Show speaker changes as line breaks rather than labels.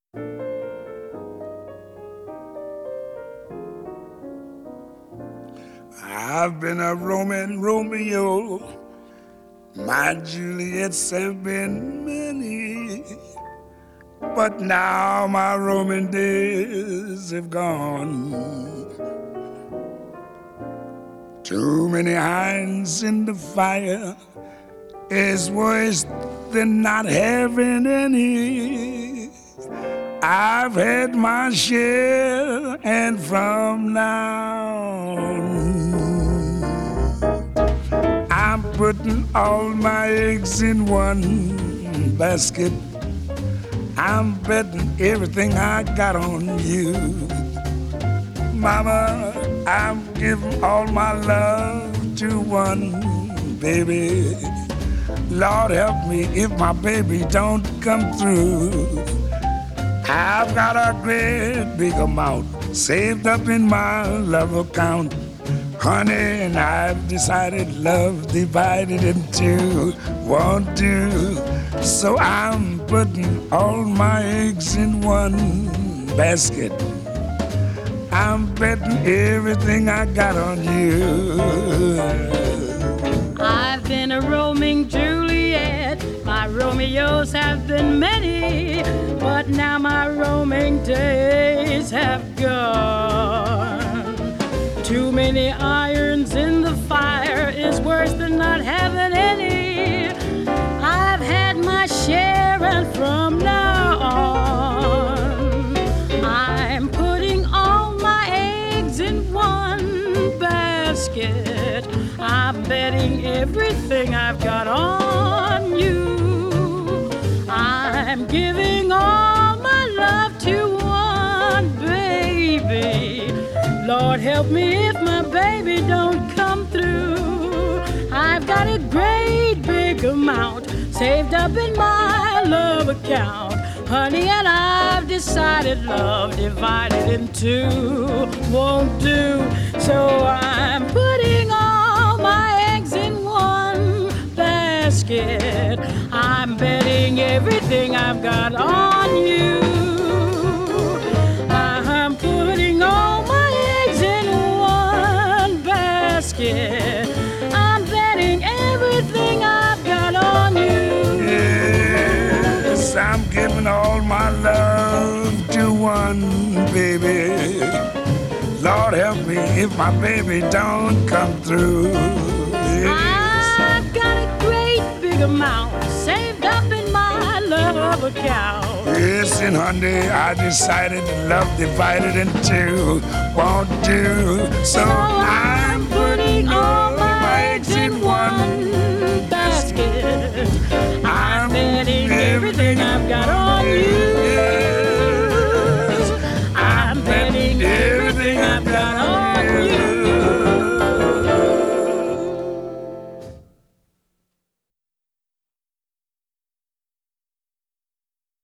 I've been a Roman Romeo, my Juliets have been many, but now my Roman days have gone. Too many irons in the fire is worse than not having any. I've had my share, and from now on, I'm putting all my eggs in one basket. I'm betting everything I got on you. Mama, I'm giving all my love to one baby. Lord help me if my baby don't come through. I've got a great big amount saved up in my love account. Honey, and I've decided love divided in two won't do. So I'm putting all my eggs in one basket. I'm betting everything I got on you.
I've been a roaming Juliet. My Romeos have been many, but now my roaming days have gone. Too many irons in the fire is worse than not having any. I've had my share, and from now on, I'm putting all my eggs in one basket. I'm betting everything I've got on you. I'm giving all my love to one baby. Lord help me if my baby don't come through. I've got a great big amount saved up in my love account. Honey, and I've decided love divided in two won't do. So I'm putting all my eggs in one basket. I'm betting everything I've got on you. I'm putting all my eggs in one basket. I'm betting everything I've got on you.
Yes, I'm giving all my love to one baby. Lord help me if my baby don't come through. Yes.
I've got a great big amount saved up in my love account.
Yes, and honey, I decided love divided in two won't do. So I'm putting